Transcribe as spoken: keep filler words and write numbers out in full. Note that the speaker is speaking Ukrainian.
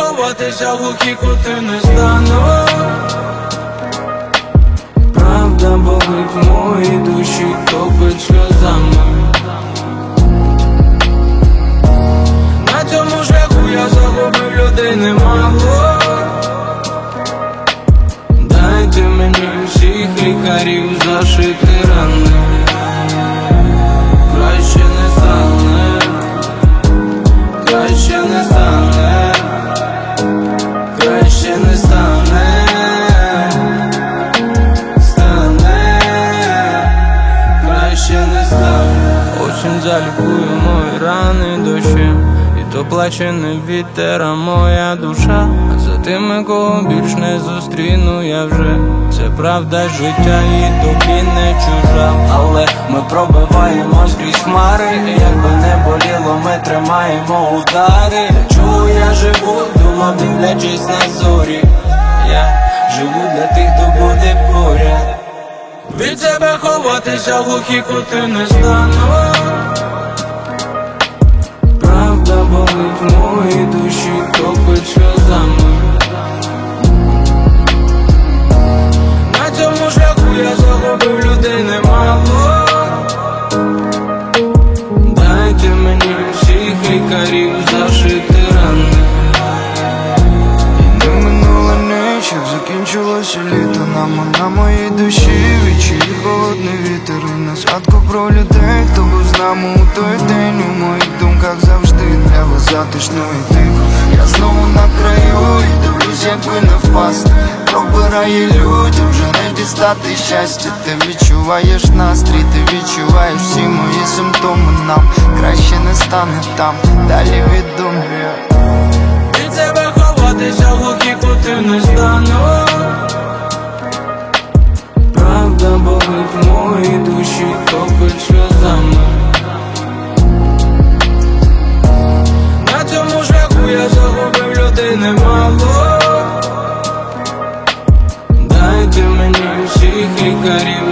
ховатися в глухі кути не стану. Правда болить в моїй душі, топить сльозами. На цьому шляху я загубив людей немало. Дайте мені всіх лікарів зашити рани. Краще не стане, краще не стане, краще не стане, стане, краще не стане. Осінь залікує мої рани дощем, і то плаче не вітер, а моя душа. А за тими, кого більш не зустріну я вже. Це правда життя і тобі не чужа. Але ми пробиваємо скрізь хмари, і якби не боліло, ми тримаємо удари. Чого я живу, думав, дивлячись на зорі. Я живу для тих, хто буде поряд. Від себе ховатися в глухі кути не стану. Правда болить в моїй душі, топить сльозами. На цьому шляху я загубив людей немало. Дайте мені всіх лікарів зашити рани. І не минула ніч, як закінчилося літо. Нам на моїй душі відчує холодний вітер. І на згадку про людей, хто був з нами у той день. У моїх думках завжди небо затишно і тихо. Я знову на краю і дивлюсь, як би не впасти. Пробирає людям, вже не дістати щастя. Ти відчуваєш настрій, ти відчуваєш всі мої симптоми. Нам краще не стане там, далі відомо. Від себе ховатися в глухі кути не стану. Правда болить в моїй душі, топить сльозами. На цьому шляху я загубив людей немало. Дайте мені всіх лікарів